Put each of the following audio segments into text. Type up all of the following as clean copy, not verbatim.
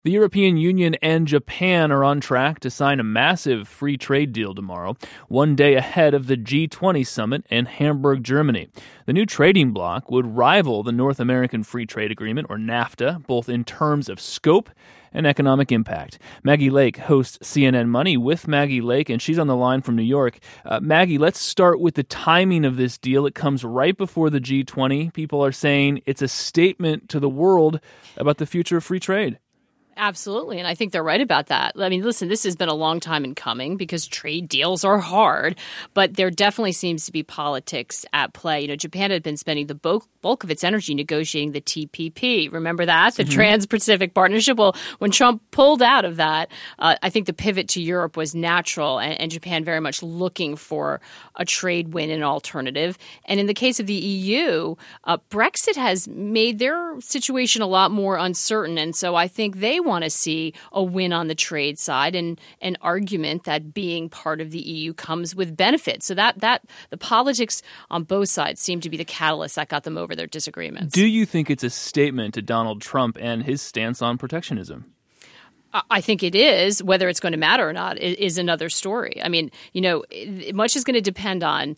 The European Union and Japan are on track to sign a massive free trade deal tomorrow, one day ahead of the G20 summit in Hamburg, Germany. The new trading bloc would rival the North American Free Trade Agreement, or NAFTA, both in terms of scope and economic impact. Maggie Lake hosts CNN Money with Maggie Lake, and she's on the line from New York. Maggie, let's start with the timing of this deal. It comes right before the G20. People are saying it's a statement to the world about the future of free trade. Absolutely. And I think they're right about that. I mean, listen, this has been a long time in coming because trade deals are hard, but there definitely seems to be politics at play. You know, Japan had been spending the bulk of its energy negotiating the TPP. Remember that? The Trans-Pacific Partnership? Well, when Trump pulled out of that, I think the pivot to Europe was natural and Japan very much looking for a trade win and alternative. And in the case of the EU, Brexit has made their situation a lot more uncertain. And so I think they want to see a win on the trade side and an argument that being part of the EU comes with benefits. So that the politics on both sides seem to be the catalyst that got them over their disagreements. Do you think it's a statement to Donald Trump and his stance on protectionism? I think it is. Whether it's going to matter or not is another story. I mean, you know, much is going to depend on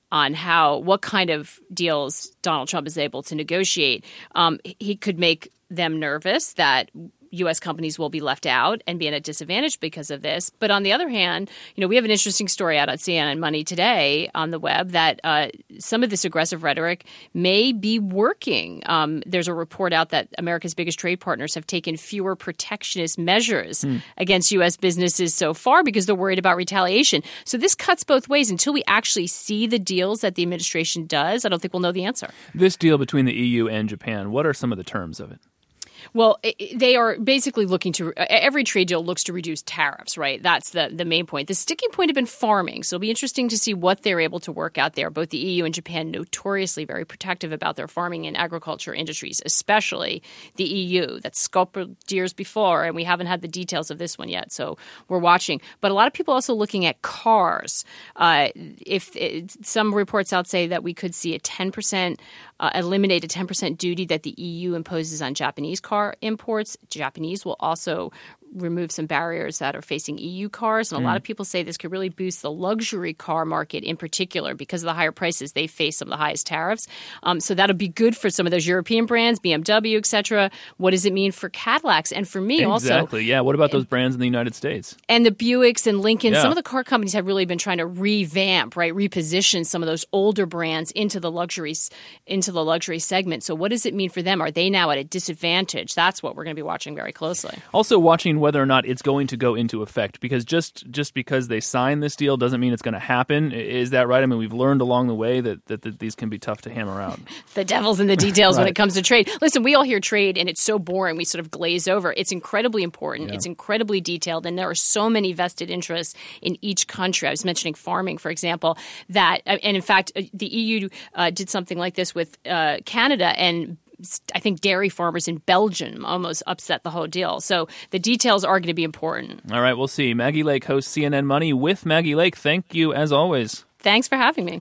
what kind of deals Donald Trump is able to negotiate. He could make them nervous that U.S. companies will be left out and be at a disadvantage because of this. But on the other hand, you know, we have an interesting story out on CNN Money today on the web that some of this aggressive rhetoric may be working. There's a report out that America's biggest trade partners have taken fewer protectionist measures against U.S. businesses so far because they're worried about retaliation. So this cuts both ways. Until we actually see the deals that the administration does, I don't think we'll know the answer. This deal between the EU and Japan, what are some of the terms of it? Well, they are basically looking to – every trade deal looks to reduce tariffs, right? That's the main point. The sticking point had been farming, so it'll be interesting to see what they're able to work out there. Both the EU and Japan notoriously very protective about their farming and agriculture industries, especially the EU. That's scuppered years before, and we haven't had the details of this one yet, so we're watching. But a lot of people also looking at cars. Some reports out say that we could see eliminate a 10% duty that the EU imposes on Japanese car imports. Japanese will also remove some barriers that are facing EU cars. And a lot of people say this could really boost the luxury car market in particular because of the higher prices. They face some of the highest tariffs. So that'll be good for some of those European brands, BMW, et cetera. What does it mean for Cadillacs? And for me also. Exactly. Yeah. What about those brands in the United States? And the Buicks and Lincolns. Yeah. Some of the car companies have really been trying to revamp, right, reposition some of those older brands into the luxury segment. So what does it mean for them? Are they now at a disadvantage? That's what we're going to be watching very closely. Also watching whether or not it's going to go into effect, because just because they sign this deal doesn't mean it's going to happen. Is that right? I mean, we've learned along the way that these can be tough to hammer out. The devil's in the details right. When it comes to trade. Listen, we all hear trade and it's so boring. We sort of glaze over. It's incredibly important. Yeah. It's incredibly detailed, and there are so many vested interests in each country. I was mentioning farming, for example, and in fact, the EU did something like this with Canada, and I think dairy farmers in Belgium almost upset the whole deal. So the details are going to be important. All right, we'll see. Maggie Lake hosts CNN Money with Maggie Lake. Thank you, as always. Thanks for having me.